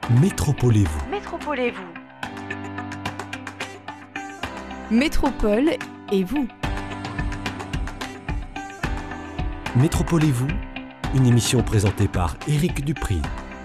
Métropolez-vous. Métropolez-vous. Métropole et vous. Métropolez-vous, une émission présentée par Éric Dupri.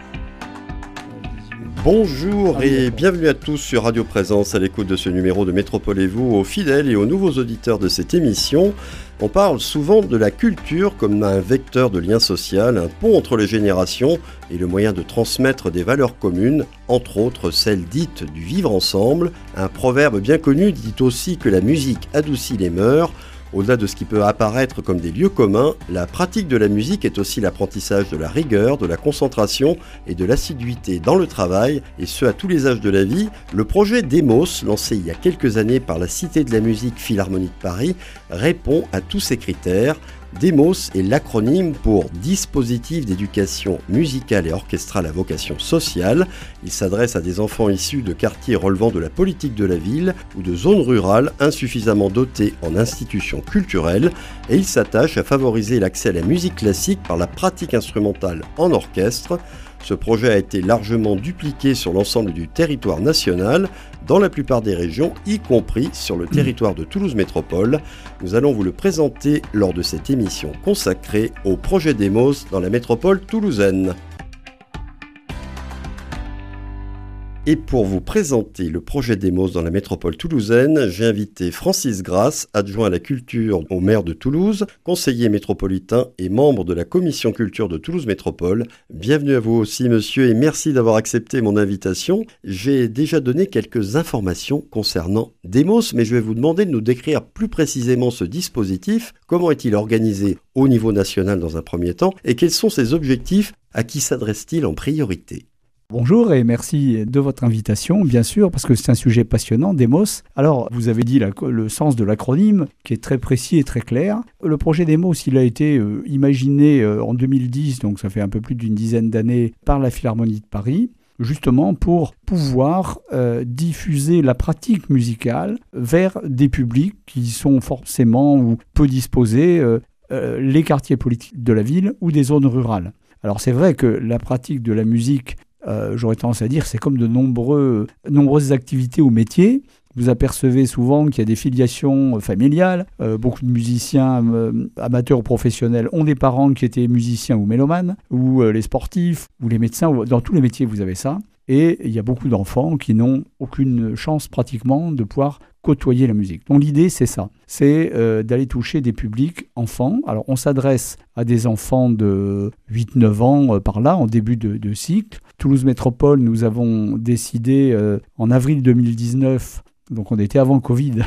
Bonjour et bienvenue à tous sur Radio Présence à l'écoute de ce numéro de Métropolez-vous. Aux fidèles et aux nouveaux auditeurs de cette émission, on parle souvent de la culture comme un vecteur de lien social, un pont entre les générations et le moyen de transmettre des valeurs communes, entre autres celles dites du vivre ensemble. Un proverbe bien connu dit aussi que la musique adoucit les mœurs. Au-delà de ce qui peut apparaître comme des lieux communs, la pratique de la musique est aussi l'apprentissage de la rigueur, de la concentration et de l'assiduité dans le travail, et ce à tous les âges de la vie. Le projet Demos, lancé il y a quelques années par la Cité de la musique Philharmonie de Paris, répond à tous ces critères. Demos est l'acronyme pour Dispositif d'éducation musicale et orchestrale à vocation sociale. Il s'adresse à des enfants issus de quartiers relevant de la politique de la ville ou de zones rurales insuffisamment dotées en institutions culturelles, et il s'attache à favoriser l'accès à la musique classique par la pratique instrumentale en orchestre. Ce projet a été largement dupliqué sur l'ensemble du territoire national, dans la plupart des régions, y compris sur le territoire de Toulouse Métropole. Nous allons vous le présenter lors de cette émission consacrée au projet Demos dans la métropole toulousaine. Et pour vous présenter le projet Demos dans la métropole toulousaine, j'ai invité Francis Grasse, adjoint à la culture au maire de Toulouse, conseiller métropolitain et membre de la commission culture de Toulouse Métropole. Bienvenue à vous aussi, monsieur, et merci d'avoir accepté mon invitation. J'ai déjà donné quelques informations concernant Demos, mais je vais vous demander de nous décrire plus précisément ce dispositif. Comment est-il organisé au niveau national dans un premier temps, et quels sont ses objectifs? À qui s'adresse-t-il en priorité? Bonjour et merci de votre invitation, bien sûr, parce que c'est un sujet passionnant, Demos. Alors, vous avez dit le sens de l'acronyme, qui est très précis et très clair. Le projet Demos, il a été imaginé en 2010, donc ça fait un peu plus d'une dizaine d'années, par la Philharmonie de Paris, justement pour pouvoir diffuser la pratique musicale vers des publics qui sont forcément ou peu disposés, les quartiers politiques de la ville ou des zones rurales. Alors, c'est vrai que la pratique de la musique, j'aurais tendance à dire, c'est comme de nombreuses activités ou métiers. Vous apercevez souvent qu'il y a des filiations familiales. Beaucoup de musiciens amateurs ou professionnels ont des parents qui étaient musiciens ou mélomanes, ou les sportifs, ou les médecins. Dans tous les métiers, vous avez ça. Et il y a beaucoup d'enfants qui n'ont aucune chance pratiquement de pouvoir côtoyer la musique. Donc l'idée, c'est ça. C'est d'aller toucher des publics enfants. Alors on s'adresse à des enfants de 8-9 ans par là, en début de cycle. Toulouse Métropole, nous avons décidé en avril 2019, donc on était avant Covid,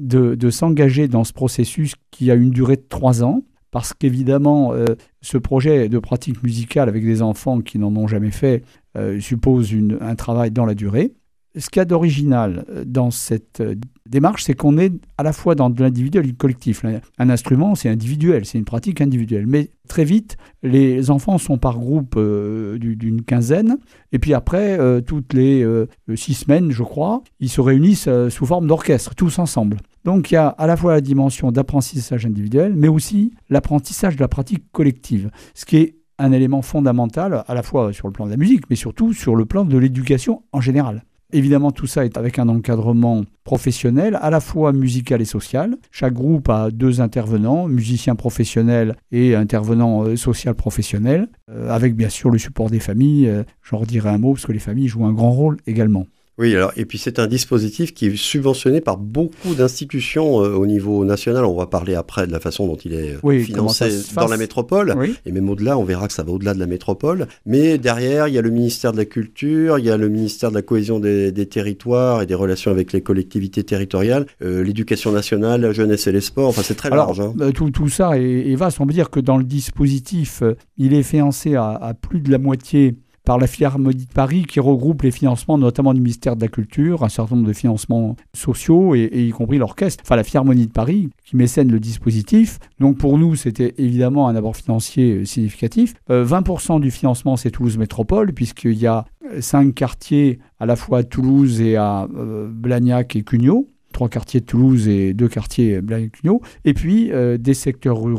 de s'engager dans ce processus qui a une durée de 3 ans. Parce qu'évidemment, ce projet de pratique musicale avec des enfants qui n'en ont jamais fait suppose un travail dans la durée. Ce qu'il y a d'original dans cette démarche, c'est qu'on est à la fois dans de l'individuel et du collectif. Un instrument, c'est individuel, c'est une pratique individuelle. Mais très vite, les enfants sont par groupe d'une quinzaine. Et puis après, toutes les 6 semaines, je crois, ils se réunissent sous forme d'orchestre, tous ensemble. Donc il y a à la fois la dimension d'apprentissage individuel, mais aussi l'apprentissage de la pratique collective, ce qui est un élément fondamental à la fois sur le plan de la musique, mais surtout sur le plan de l'éducation en général. Évidemment, tout ça est avec un encadrement professionnel, à la fois musical et social. Chaque groupe a 2 intervenants, musiciens professionnels et intervenants social professionnels, avec bien sûr le support des familles. J'en redirai un mot, parce que les familles jouent un grand rôle également. Oui, alors, et puis c'est un dispositif qui est subventionné par beaucoup d'institutions au niveau national. On va parler après de la façon dont il est financé dans la métropole. Oui. Et même au-delà, on verra que ça va au-delà de la métropole. Mais derrière, il y a le ministère de la Culture, il y a le ministère de la Cohésion des territoires et des relations avec les collectivités territoriales, l'éducation nationale, la jeunesse et les sports. Enfin, c'est très large. Hein. Tout ça est vaste. On peut dire que dans le dispositif, il est financé à plus de la moitié par la Philharmonie de Paris, qui regroupe les financements notamment du ministère de la Culture, un certain nombre de financements sociaux, et y compris l'orchestre. Enfin, la Philharmonie de Paris, qui mécène le dispositif. Donc pour nous, c'était évidemment un apport financier significatif. 20% du financement, c'est Toulouse Métropole, puisqu'il y a 5 quartiers à la fois à Toulouse et à Blagnac et Cugnaux. 3 quartiers de Toulouse et 2 quartiers Blagnac et Cugnaux. Et puis des secteurs ruraux,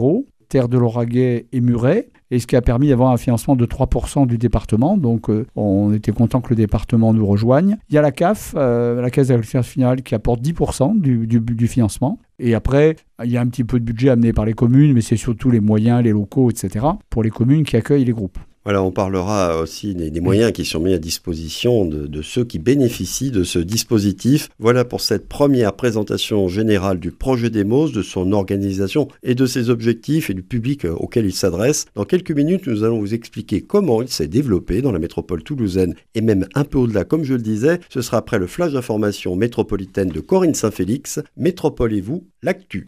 Terre de Lauragais et Muret, et ce qui a permis d'avoir un financement de 3% du département. Donc on était content que le département nous rejoigne. Il y a la CAF, la Caisse d'agriculture finale, qui apporte 10% du financement. Et après, il y a un petit peu de budget amené par les communes, mais c'est surtout les moyens, les locaux, etc., pour les communes qui accueillent les groupes. Voilà, on parlera aussi des moyens qui sont mis à disposition de ceux qui bénéficient de ce dispositif. Voilà pour cette première présentation générale du projet Demos, de son organisation et de ses objectifs et du public auquel il s'adresse. Dans quelques minutes, nous allons vous expliquer comment il s'est développé dans la métropole toulousaine et même un peu au-delà, comme je le disais. Ce sera après le flash d'information métropolitaine de Corinne Saint-Félix. Métropole et vous, l'actu.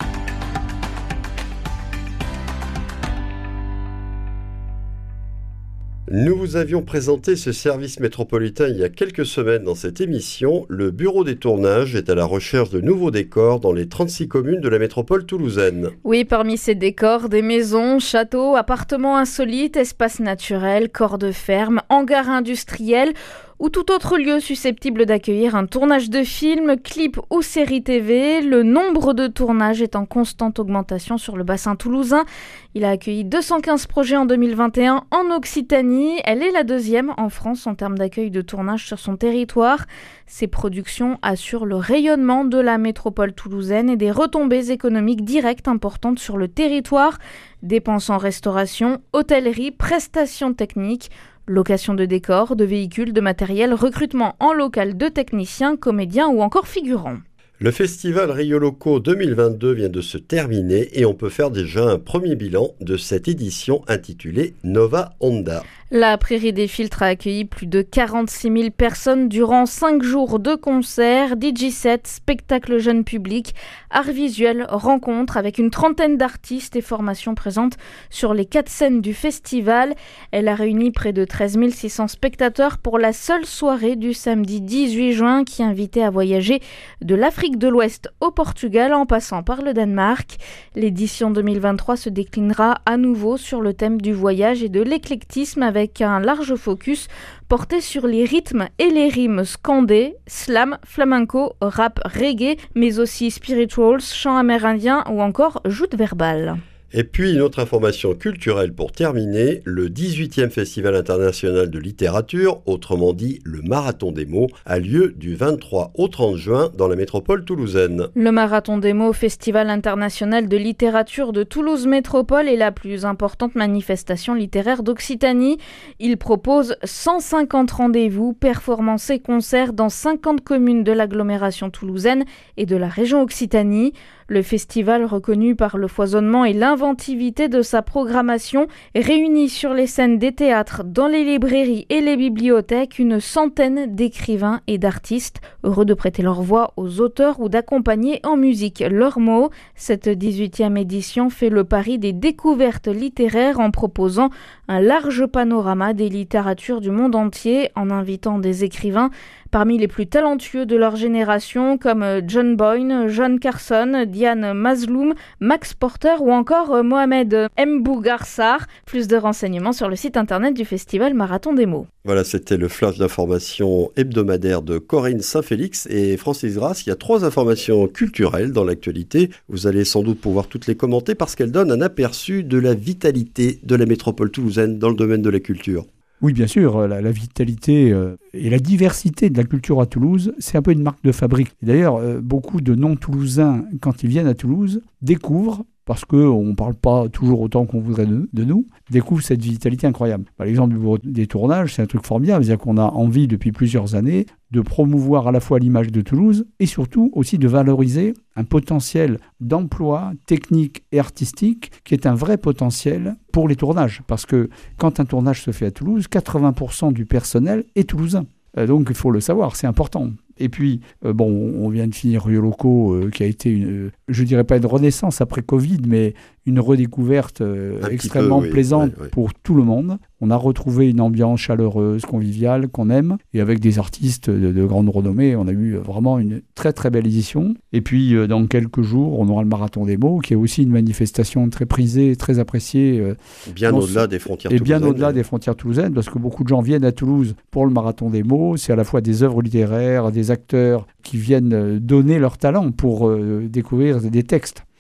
Nous vous avions présenté ce service métropolitain il y a quelques semaines dans cette émission. Le bureau des tournages est à la recherche de nouveaux décors dans les 36 communes de la métropole toulousaine. Oui, parmi ces décors, des maisons, châteaux, appartements insolites, espaces naturels, corps de ferme, hangars industriels ou tout autre lieu susceptible d'accueillir un tournage de film, clip ou série TV. Le nombre de tournages est en constante augmentation sur le bassin toulousain. Il a accueilli 215 projets en 2021 en Occitanie. Elle est la deuxième en France en termes d'accueil de tournage sur son territoire. Ces productions assurent le rayonnement de la métropole toulousaine et des retombées économiques directes importantes sur le territoire. Dépenses en restauration, hôtellerie, prestations techniques, location de décors, de véhicules, de matériel, recrutement en local de techniciens, comédiens ou encore figurants. Le festival Rio Loco 2022 vient de se terminer et on peut faire déjà un premier bilan de cette édition intitulée Nova Onda. La Prairie des Filtres a accueilli plus de 46 000 personnes durant 5 jours de concerts, DJ-sets, spectacles jeunes publics, arts visuels, rencontres avec une trentaine d'artistes et formations présentes sur les 4 scènes du festival. Elle a réuni près de 13 600 spectateurs pour la seule soirée du samedi 18 juin qui invitait à voyager de l'Afrique de l'Ouest au Portugal en passant par le Danemark. L'édition 2023 se déclinera à nouveau sur le thème du voyage et de l'éclectisme avec un large focus porté sur les rythmes et les rimes scandés, slam, flamenco, rap, reggae, mais aussi spirituals, chants amérindiens ou encore joutes verbales. Et puis une autre information culturelle pour terminer, le 18e Festival international de littérature, autrement dit le Marathon des mots, a lieu du 23 au 30 juin dans la métropole toulousaine. Le Marathon des mots, Festival international de littérature de Toulouse Métropole, est la plus importante manifestation littéraire d'Occitanie. Il propose 150 rendez-vous, performances et concerts dans 50 communes de l'agglomération toulousaine et de la région Occitanie. Le festival, reconnu par le foisonnement et l'inventivité de sa programmation, réunit sur les scènes des théâtres, dans les librairies et les bibliothèques une centaine d'écrivains et d'artistes, heureux de prêter leur voix aux auteurs ou d'accompagner en musique leurs mots. Cette 18e édition fait le pari des découvertes littéraires en proposant un large panorama des littératures du monde entier, en invitant des écrivains parmi les plus talentueux de leur génération comme John Boyne, John Carson, Diane Mazloum, Max Porter ou encore Mohamed Mbougarsar. Plus de renseignements sur le site internet du festival Marathon des mots. Voilà, c'était le flash d'information hebdomadaire de Corinne Saint-Félix et Francis Grasse. Il y a 3 informations culturelles dans l'actualité. Vous allez sans doute pouvoir toutes les commenter parce qu'elles donnent un aperçu de la vitalité de la métropole toulousaine dans le domaine de la culture. Oui, bien sûr, la vitalité et la diversité de la culture à Toulouse, c'est un peu une marque de fabrique. Et d'ailleurs, beaucoup de non-toulousains, quand ils viennent à Toulouse, découvrent, parce qu'on ne parle pas toujours autant qu'on voudrait de nous, découvrent cette vitalité incroyable. Par exemple, du bureau des tournages, c'est un truc formidable, c'est-à-dire qu'on a envie depuis plusieurs années de promouvoir à la fois l'image de Toulouse et surtout aussi de valoriser un potentiel d'emploi technique et artistique qui est un vrai potentiel pour les tournages. Parce que quand un tournage se fait à Toulouse, 80% du personnel est toulousain. Donc il faut le savoir, c'est important. Et puis, on vient de finir Rio Loco, qui a été, je dirais pas une renaissance après Covid, mais une redécouverte extrêmement plaisante pour tout le monde. On a retrouvé une ambiance chaleureuse, conviviale, qu'on aime. Et avec des artistes de grande renommée, on a eu vraiment une très très belle édition. Et puis, dans quelques jours, on aura le Marathon des mots, qui est aussi une manifestation très prisée, très appréciée. Bien au-delà des frontières toulousaines. Et bien au-delà des frontières toulousaines, parce que beaucoup de gens viennent à Toulouse pour le Marathon des mots. C'est à la fois des œuvres littéraires, des acteurs qui viennent donner leur talent pour découvrir des textes.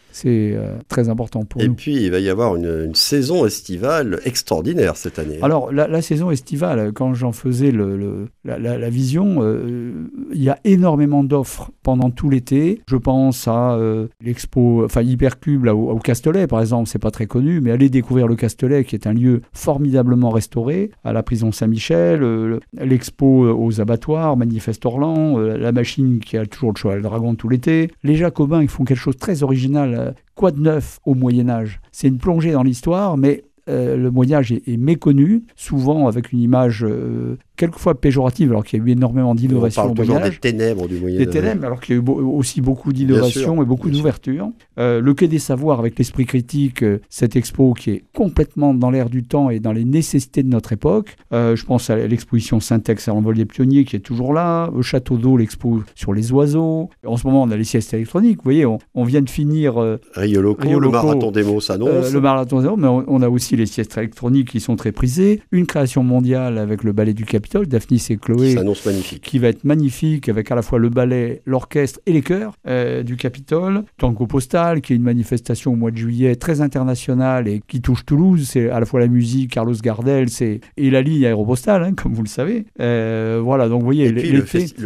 C'est très important pour nous. Et puis, il va y avoir une saison estivale extraordinaire cette année. Alors, la saison estivale, quand j'en faisais la vision, il y a énormément d'offres pendant tout l'été. Je pense à l'expo, Hypercube là, au Castellet, par exemple, c'est pas très connu, mais allez découvrir le Castellet, qui est un lieu formidablement restauré, à la prison Saint-Michel, l'expo aux abattoirs, Manifeste Orlan, la machine qui a toujours le cheval dragon tout l'été. Les Jacobins, ils font quelque chose de très original. Quoi de neuf au Moyen-Âge ? C'est une plongée dans l'histoire, mais le Moyen-Âge est méconnu, souvent avec une image quelquefois péjorative, alors qu'il y a eu énormément d'innovations au Moyen-Âge. On parle toujours des ténèbres du Moyen-Âge. Des ténèbres, alors qu'il y a eu aussi beaucoup d'innovations et beaucoup d'ouverture. Le Quai des Savoirs, avec l'esprit critique, cette expo qui est complètement dans l'air du temps et dans les nécessités de notre époque. Je pense à l'exposition Syntex à l'envol des pionniers qui est toujours là. Au Château d'Eau, l'expo sur les oiseaux. En ce moment, on a les siestes électroniques. Vous voyez, on vient de finir... Rio Loco, le marathon démo s'annonce. Le marathon démo, mais on a aussi les siestes électroniques qui sont très prisées. Une création mondiale avec le ballet du Capitole, Daphnis et Chloé, qui s'annonce magnifique. Qui va être magnifique avec à la fois le ballet, l'orchestre et les chœurs du Capitole. Tango Postal, qui est une manifestation au mois de juillet très internationale et qui touche Toulouse. C'est à la fois la musique, Carlos Gardel, et la ligne aéropostale, comme vous le savez. Voilà, donc vous voyez, et puis le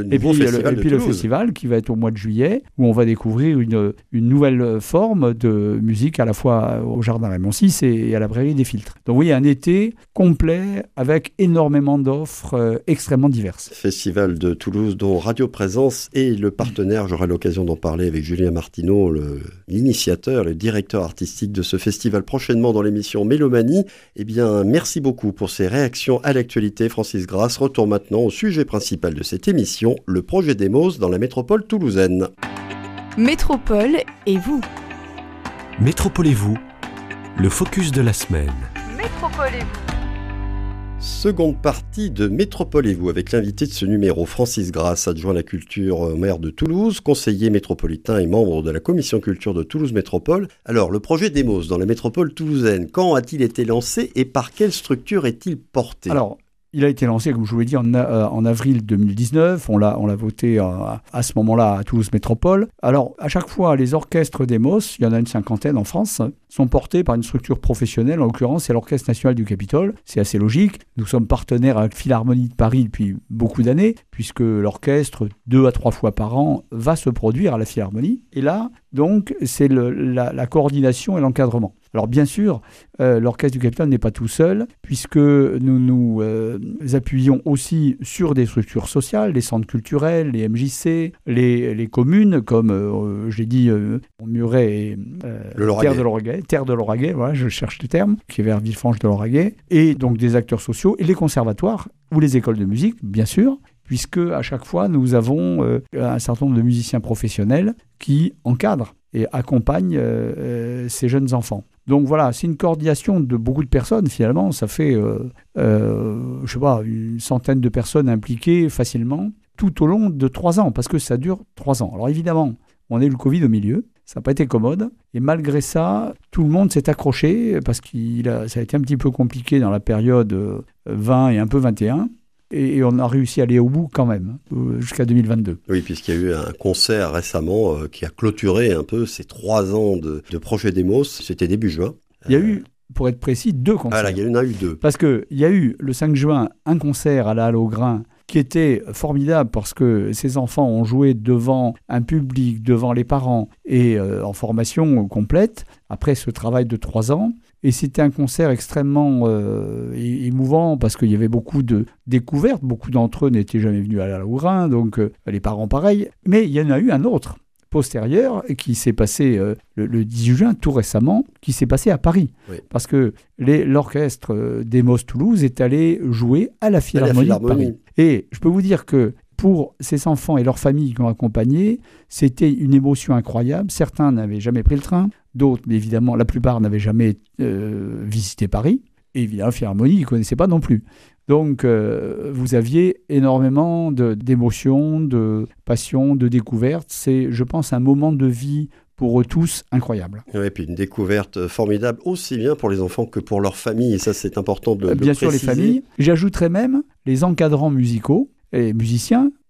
festival qui va être au mois de juillet, où on va découvrir une nouvelle forme de musique à la fois au Jardin Raymond VI et à la Prairie des Filtres. Donc vous voyez, un été complet avec énormément d'offres extrêmement diverses. Festival de Toulouse dont Radio Présence est le partenaire. J'aurai l'occasion d'en parler avec Julien Martineau, l'initiateur, le directeur artistique de ce festival, prochainement dans l'émission Mélomanie. Eh bien, merci beaucoup pour ces réactions à l'actualité, Francis Grasse. Retour maintenant au sujet principal de cette émission, le projet Demos dans la métropole toulousaine. Métropole et vous. Métropole et vous, le focus de la semaine. Métropole et vous. Seconde partie de Métropole et vous, avec l'invité de ce numéro, Francis Grasse, adjoint à la culture au maire de Toulouse, conseiller métropolitain et membre de la commission culture de Toulouse Métropole. Alors, le projet Demos dans la métropole toulousaine, quand a-t-il été lancé et par quelle structure est-il porté ? Alors, il a été lancé, comme je vous l'ai dit, en avril 2019. On l'a voté à ce moment-là à Toulouse Métropole. Alors, à chaque fois, les orchestres Demos, il y en a une 50aine en France, sont portés par une structure professionnelle. En l'occurrence, c'est l'Orchestre National du Capitole. C'est assez logique. Nous sommes partenaires avec Philharmonie de Paris depuis beaucoup d'années, puisque l'orchestre, 2 à 3 fois par an, va se produire à la Philharmonie. Et là, donc, c'est la coordination et l'encadrement. Alors bien sûr, l'Orchestre du Capitole n'est pas tout seul, puisque nous appuyons aussi sur des structures sociales, les centres culturels, les MJC, les communes, comme j'ai dit, Muret et Terre de l'Auragais, voilà, je cherche le terme, qui est vers Villefranche de l'Auragais, et donc des acteurs sociaux, et les conservatoires, ou les écoles de musique, bien sûr, puisque à chaque fois, nous avons un certain nombre de musiciens professionnels qui encadrent et accompagnent ces jeunes enfants. Donc voilà, c'est une coordination de beaucoup de personnes finalement, ça fait, une centaine de personnes impliquées facilement, tout au long de 3 ans, parce que ça dure 3 ans. Alors évidemment, on a eu le Covid au milieu, ça n'a pas été commode, et malgré ça, tout le monde s'est accroché, parce que ça a été un petit peu compliqué dans la période 20 et un peu 21, et on a réussi à aller au bout quand même, jusqu'à 2022. Oui, puisqu'il y a eu un concert récemment qui a clôturé un peu ces 3 ans de projet Demos, c'était début juin. Il y a eu, pour être précis, 2 concerts. Ah là, il y en a eu 2. Parce qu'il y a eu, le 5 juin, un concert à la Halle au Grain, qui était formidable parce que ces enfants ont joué devant un public, devant les parents, et en formation complète, après ce travail de 3 ans. Et c'était un concert extrêmement émouvant parce qu'il y avait beaucoup de découvertes. Beaucoup d'entre eux n'étaient jamais venus à la Halle-au-Grain, donc les parents pareil. Mais il y en a eu un autre postérieur qui s'est passé le 18 juin, tout récemment, qui s'est passé à Paris. Oui. Parce que l'orchestre Demos Toulouse est allé jouer à la Philharmonie de Paris. Et je peux vous dire que pour ces enfants et leurs familles qui ont accompagné, c'était une émotion incroyable. Certains n'avaient jamais pris le train, d'autres, évidemment, la plupart n'avaient jamais visité Paris. Et évidemment, la Philharmonie, ils ne connaissaient pas non plus. Donc, vous aviez énormément d'émotions, de passion, de découvertes. C'est, je pense, un moment de vie pour eux tous incroyable. Oui, et puis une découverte formidable, aussi bien pour les enfants que pour leurs familles. Et ça, c'est important de le préciser. Bien sûr, les familles. J'ajouterais même les encadrants musicaux et musiciens,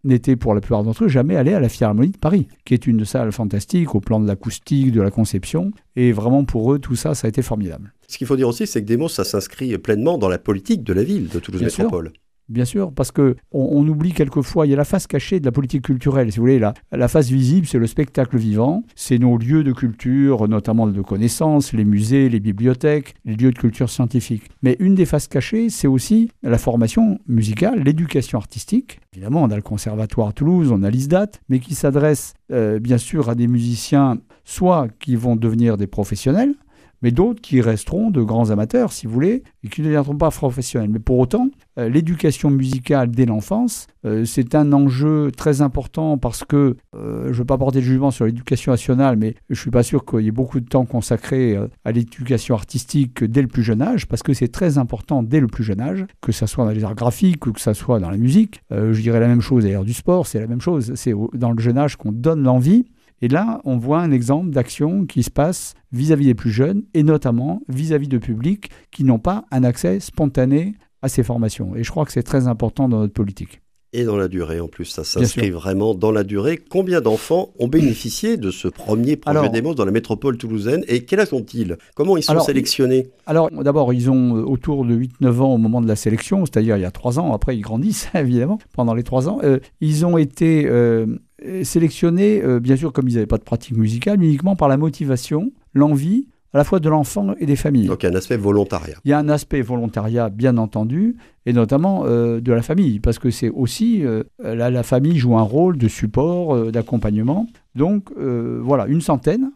n'étaient pour la plupart d'entre eux jamais allés à la Philharmonie de Paris, qui est une salle fantastique au plan de l'acoustique, de la conception. Et vraiment pour eux, tout ça, ça a été formidable. Ce qu'il faut dire aussi, c'est que Demos, ça s'inscrit pleinement dans la politique de la ville de Toulouse Métropole. Bien sûr, parce qu'on oublie quelquefois, il y a la face cachée de la politique culturelle. Si vous voulez, la face visible, c'est le spectacle vivant, c'est nos lieux de culture, notamment de connaissances, les musées, les bibliothèques, les lieux de culture scientifique. Mais une des faces cachées, c'est aussi la formation musicale, l'éducation artistique. Évidemment, on a le Conservatoire à Toulouse, on a l'ISDAT, mais qui s'adresse bien sûr à des musiciens, soit qui vont devenir des professionnels, mais d'autres qui resteront de grands amateurs, si vous voulez, et qui ne deviendront pas professionnels. Mais pour autant, l'éducation musicale dès l'enfance, c'est un enjeu très important parce que, je ne veux pas porter de jugement sur l'éducation nationale, mais je ne suis pas sûr qu'il y ait beaucoup de temps consacré à l'éducation artistique dès le plus jeune âge, parce que c'est très important dès le plus jeune âge, que ce soit dans les arts graphiques ou que ce soit dans la musique. Je dirais la même chose d'ailleurs du sport, c'est la même chose. C'est dans le jeune âge qu'on donne l'envie. Et là, on voit un exemple d'action qui se passe vis-à-vis des plus jeunes et notamment vis-à-vis de publics qui n'ont pas un accès spontané à ces formations. Et je crois que c'est très important dans notre politique. Et dans la durée, en plus, ça s'inscrit vraiment dans la durée. Combien d'enfants ont bénéficié de ce premier projet Demos dans la métropole toulousaine et quel âge ont-ils? Comment ils sont sélectionnés? Alors, d'abord, ils ont autour de 8-9 ans au moment de la sélection, c'est-à-dire il y a 3 ans. Après, ils grandissent, évidemment, pendant les 3 ans. Ils ont été sélectionnés, bien sûr, comme ils n'avaient pas de pratique musicale, mais uniquement par la motivation, l'envie, à la fois de l'enfant et des familles. Donc il y a un aspect volontariat. Il y a un aspect volontariat, bien entendu, et notamment de la famille, parce que c'est aussi, la famille joue un rôle de support, d'accompagnement. Donc voilà, une centaine,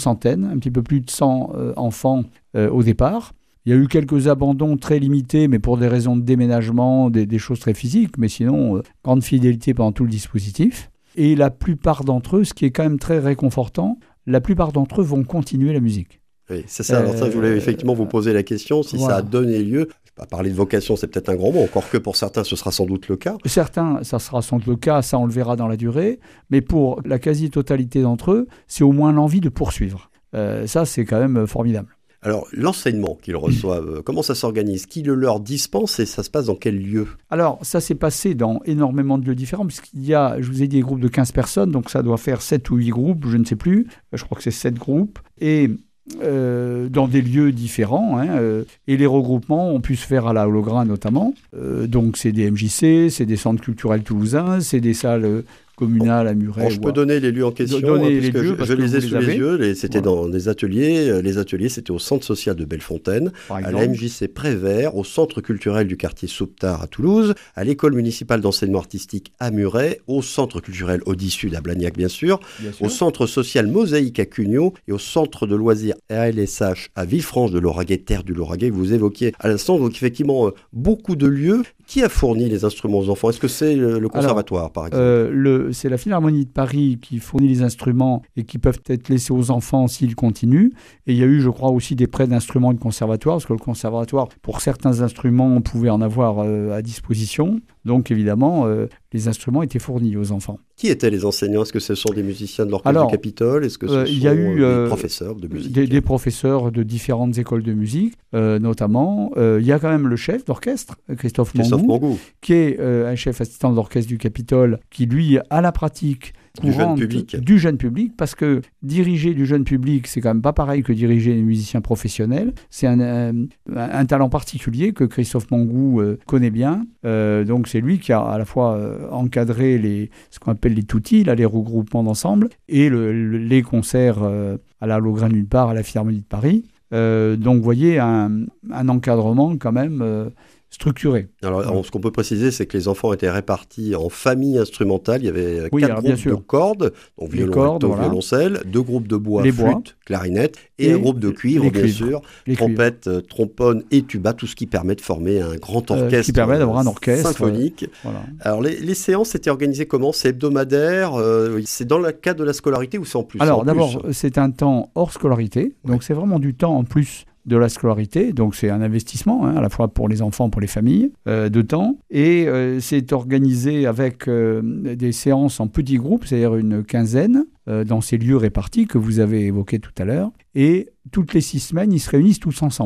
un petit peu plus de 100 enfants au départ. Il y a eu quelques abandons très limités, mais pour des raisons de déménagement, des choses très physiques, mais sinon, grande fidélité pendant tout le dispositif. Et la plupart d'entre eux, ce qui est quand même très réconfortant, la plupart d'entre eux vont continuer la musique. Oui, c'est ça. Alors ça, je voulais effectivement vous poser la question, si ça a donné lieu, je ne vais pas parler de vocation, c'est peut-être un grand mot, encore que pour certains, ce sera sans doute le cas. Certains, ça sera sans doute le cas, ça on le verra dans la durée, mais pour la quasi-totalité d'entre eux, c'est au moins l'envie de poursuivre. Ça, c'est quand même formidable. Alors, l'enseignement qu'ils reçoivent, comment ça s'organise? Qui le leur dispense et ça se passe dans quel lieu? Alors, ça s'est passé dans énormément de lieux différents, puisqu'il y a, je vous ai dit, des groupes de 15 personnes, donc ça doit faire 7 ou 8 groupes, je ne sais plus, je crois que c'est 7 groupes, et dans des lieux différents, et les regroupements ont pu se faire à la Holograin notamment, donc c'est des MJC, c'est des centres culturels toulousains, c'est des salles communales à Muret. Je peux donner les lieux en question, je les ai sous les yeux. C'était dans des ateliers. Les ateliers, c'était au centre social de Bellefontaine, à la MJC Prévert, au centre culturel du quartier Souptard à Toulouse, à l'école municipale d'enseignement artistique à Muret, au centre culturel Audi Sud à Blagnac, bien sûr, au centre social Mosaïque à Cugnot et au centre de loisirs ALSH à Villefranche de Lauragais, terre du Lauragais, que vous évoquiez à l'instant. Donc effectivement, beaucoup de lieux. Qui a fourni les instruments aux enfants? Est-ce que c'est le conservatoire, par exemple? C'est la Philharmonie de Paris qui fournit les instruments et qui peuvent être laissés aux enfants s'ils continuent. Et il y a eu, je crois, aussi des prêts d'instruments du conservatoire, parce que le conservatoire, pour certains instruments, on pouvait en avoir à disposition. Donc, évidemment, les instruments étaient fournis aux enfants. Qui étaient les enseignants? Est-ce que ce sont des musiciens de l'Orchestre du Capitole? Est-ce que ce sont des professeurs de musique? Des professeurs de différentes écoles de musique, notamment. Il y a quand même le chef d'orchestre, Christophe Mangou, qui est un chef assistant de l'Orchestre du Capitole, qui, lui, a la pratique du jeune public, parce que diriger du jeune public, c'est quand même pas pareil que diriger des musiciens professionnels. C'est un talent particulier que Christophe Mangou connaît bien. Donc c'est lui qui a à la fois encadré ce qu'on appelle les tutti, les regroupements d'ensemble, et les concerts à la Holograin d'une part, à la Philharmonie de Paris. Donc vous voyez un encadrement quand même structuré. Alors, ce qu'on peut préciser, c'est que les enfants étaient répartis en familles instrumentales. Il y avait 4 groupes de cordes, donc violon, violoncelle, 2 groupes de bois, flûte, clarinette, et un groupe de cuivre, bien sûr, trompette, trombone et tuba, tout ce qui permet de former un grand orchestre, qui permet d'avoir un orchestre symphonique. Voilà. Alors, les séances étaient organisées comment? C'est hebdomadaire? C'est dans le cadre de la scolarité ou c'est en plus? Alors, d'abord, c'est un temps hors scolarité, donc c'est vraiment du temps en plus de la scolarité, donc c'est un investissement à la fois pour les enfants, pour les familles, de temps, et c'est organisé avec des séances en petits groupes, c'est-à-dire une quinzaine, dans ces lieux répartis que vous avez évoqués tout à l'heure, et toutes les 6 semaines, ils se réunissent tous ensemble.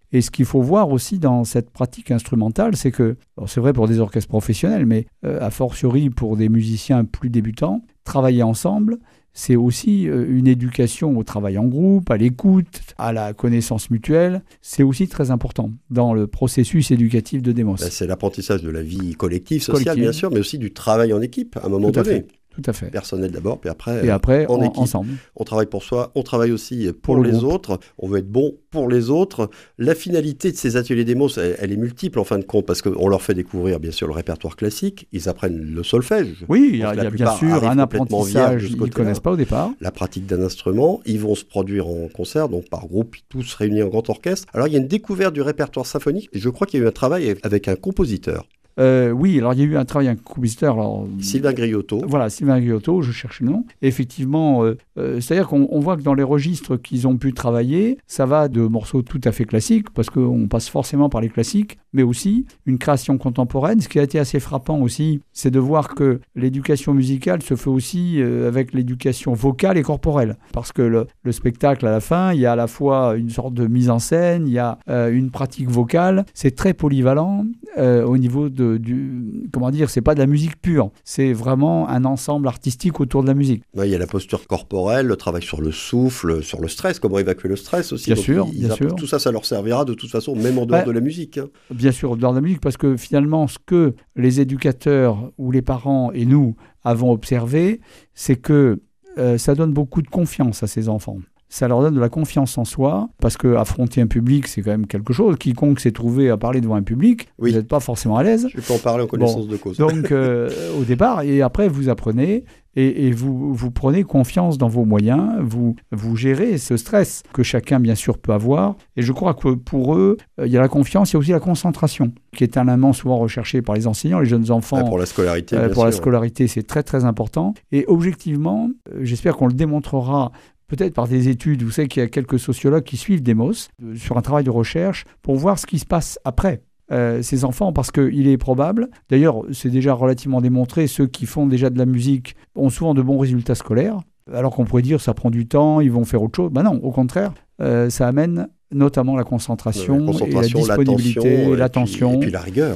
Et ce qu'il faut voir aussi dans cette pratique instrumentale, c'est que, c'est vrai pour des orchestres professionnels, mais a fortiori pour des musiciens plus débutants, travailler ensemble, c'est aussi une éducation au travail en groupe, à l'écoute, à la connaissance mutuelle. C'est aussi très important dans le processus éducatif de Demos. C'est l'apprentissage de la vie collective, sociale, bien sûr, mais aussi du travail en équipe à un moment donné. Tout à fait. Personnel d'abord, puis après, en équipe. Ensemble. On travaille pour soi, on travaille aussi pour les autres. On veut être bon pour les autres. La finalité de ces ateliers Demos, elle est multiple en fin de compte, parce qu'on leur fait découvrir bien sûr le répertoire classique. Ils apprennent le solfège. Oui, il y a bien sûr un apprentissage qu'ils ne connaissent pas au départ. La pratique d'un instrument. Ils vont se produire en concert, donc par groupe, tous réunis en grand orchestre. Alors il y a une découverte du répertoire symphonique. Et je crois qu'il y a eu un travail avec un compositeur. Oui, alors il y a eu un travail avec un compositeur. Sylvain Griotto. Voilà, Sylvain Griotto, je cherche le nom. Effectivement, c'est-à-dire qu'on voit que dans les registres qu'ils ont pu travailler, ça va de morceaux tout à fait classiques, parce qu'on passe forcément par les classiques, mais aussi une création contemporaine. Ce qui a été assez frappant aussi, c'est de voir que l'éducation musicale se fait aussi avec l'éducation vocale et corporelle. Parce que le spectacle, à la fin, il y a à la fois une sorte de mise en scène, il y a une pratique vocale. C'est très polyvalent au niveau comment dire, c'est pas de la musique pure, c'est vraiment un ensemble artistique autour de la musique. Ouais, il y a la posture corporelle, le travail sur le souffle, sur le stress, comment évacuer le stress aussi. Bien sûr. Tout ça, ça leur servira de toute façon, même en dehors de la musique. Hein. Bien sûr, en dehors de la musique, parce que finalement, ce que les éducateurs ou les parents et nous avons observé, c'est que ça donne beaucoup de confiance à ces enfants. Ça leur donne de la confiance en soi, parce qu'affronter un public, c'est quand même quelque chose. Quiconque s'est trouvé à parler devant un public, vous n'êtes pas forcément à l'aise. Je peux en parler en connaissance de cause. Donc, au départ, et après, vous apprenez, et vous prenez confiance dans vos moyens, vous gérez ce stress que chacun, bien sûr, peut avoir. Et je crois que pour eux, il y a la confiance, il y a aussi la concentration, qui est un élément souvent recherché par les enseignants, les jeunes enfants. Pour la scolarité, bien pour sûr. La scolarité, c'est très, très important. Et objectivement, j'espère qu'on le démontrera peut-être par des études. Vous savez qu'il y a quelques sociologues qui suivent Demos sur un travail de recherche pour voir ce qui se passe après ces enfants, parce qu'il est probable, d'ailleurs c'est déjà relativement démontré, ceux qui font déjà de la musique ont souvent de bons résultats scolaires, alors qu'on pourrait dire ça prend du temps, ils vont faire autre chose. Ben non, au contraire, ça amène notamment la concentration et la disponibilité, l'attention. Et puis la rigueur.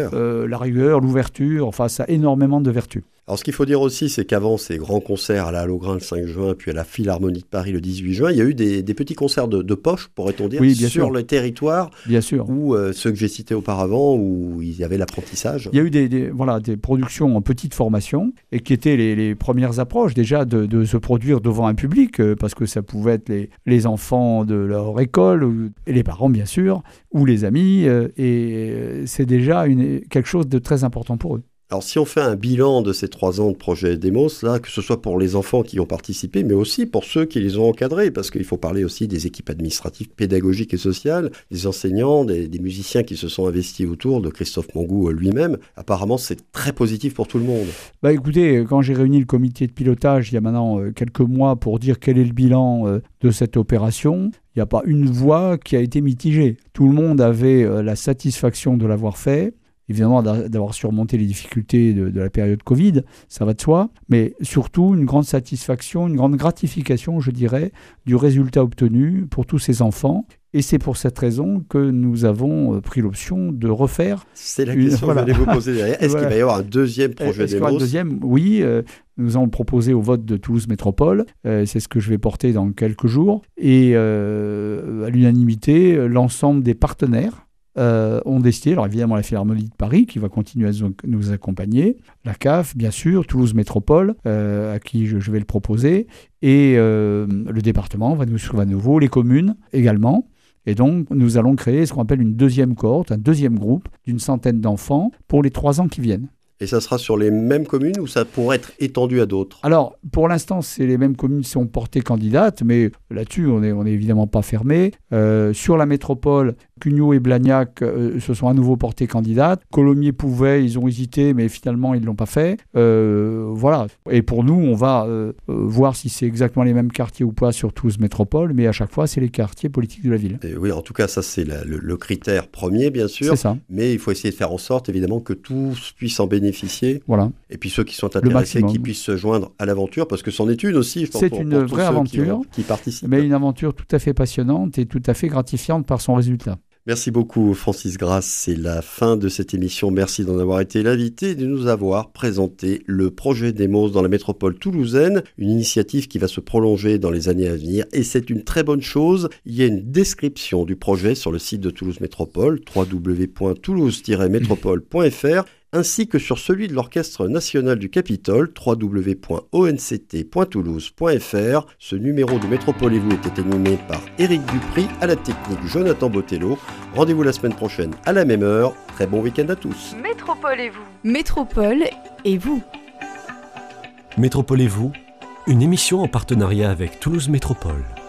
La rigueur, l'ouverture, enfin ça a énormément de vertus. Alors ce qu'il faut dire aussi, c'est qu'avant ces grands concerts à la Halograin le 5 juin, puis à la Philharmonie de Paris le 18 juin, il y a eu des petits concerts de poche, pourrait-on dire, sur le territoire, bien sûr. Où ceux que j'ai cités auparavant, où il y avait l'apprentissage. Il y a eu des productions en petite formation, et qui étaient les premières approches déjà de se produire devant un public, parce que ça pouvait être les enfants de leur école, et les parents bien sûr, ou les amis, et c'est déjà quelque chose de très important pour eux. Alors si on fait un bilan de ces 3 ans de projet Demos, là, que ce soit pour les enfants qui ont participé, mais aussi pour ceux qui les ont encadrés, parce qu'il faut parler aussi des équipes administratives, pédagogiques et sociales, des enseignants, des musiciens qui se sont investis autour, de Christophe Mongou lui-même. Apparemment, c'est très positif pour tout le monde. Écoutez, quand j'ai réuni le comité de pilotage il y a maintenant quelques mois pour dire quel est le bilan de cette opération, il n'y a pas une voix qui a été mitigée. Tout le monde avait la satisfaction de l'avoir fait. Évidemment, d'avoir surmonté les difficultés de la période Covid, ça va de soi, mais surtout une grande satisfaction, une grande gratification, je dirais, du résultat obtenu pour tous ces enfants. Et c'est pour cette raison que nous avons pris l'option de refaire. C'est la question que j'allais vous poser derrière. Est-ce qu'il va y avoir un deuxième projet Demos ? Un deuxième, oui. Nous allons le proposer au vote de Toulouse Métropole. C'est ce que je vais porter dans quelques jours. Et à l'unanimité, l'ensemble des partenaires ont décidé, alors évidemment la Philharmonie de Paris qui va continuer à nous accompagner, la CAF bien sûr, Toulouse Métropole à qui je vais le proposer, et le département va nous suivre à nouveau, les communes également. Et donc nous allons créer ce qu'on appelle une deuxième cohorte, un deuxième groupe d'une centaine d'enfants pour les 3 ans qui viennent. Et ça sera sur les mêmes communes ou ça pourrait être étendu à d'autres ? Alors, pour l'instant, c'est les mêmes communes qui sont portées candidates, mais là-dessus, on est évidemment pas fermé. Sur la métropole, Cugnot et Blagnac se sont à nouveau portés candidates. Colomiers pouvait, ils ont hésité, mais finalement, ils ne l'ont pas fait. Voilà. Et pour nous, on va voir si c'est exactement les mêmes quartiers ou pas sur Toulouse Métropole, mais à chaque fois, c'est les quartiers politiques de la ville. Et oui, en tout cas, ça, c'est le critère premier, bien sûr. C'est ça. Mais il faut essayer de faire en sorte, évidemment, que tous puissent en bénéficier. Voilà. Et puis ceux qui sont intéressés, qui puissent se joindre à l'aventure, parce que c'en est une aussi, je pense, c'est pour une vraie aventure qui participent. Mais une aventure tout à fait passionnante et tout à fait gratifiante par son résultat. Merci beaucoup Francis Grasse, c'est la fin de cette émission. Merci d'en avoir été l'invité et de nous avoir présenté le projet Demos dans la métropole toulousaine, une initiative qui va se prolonger dans les années à venir et c'est une très bonne chose. Il y a une description du projet sur le site de Toulouse Métropole, www.toulouse-métropole.fr, ainsi que sur celui de l'Orchestre National du Capitole, www.onct.toulouse.fr. Ce numéro de Métropole et vous était animé par Éric Dupri, à la technique Jonathan Botello. Rendez-vous la semaine prochaine à la même heure. Très bon week-end à tous. Métropole et vous. Métropole et vous. Métropole et vous, une émission en partenariat avec Toulouse Métropole.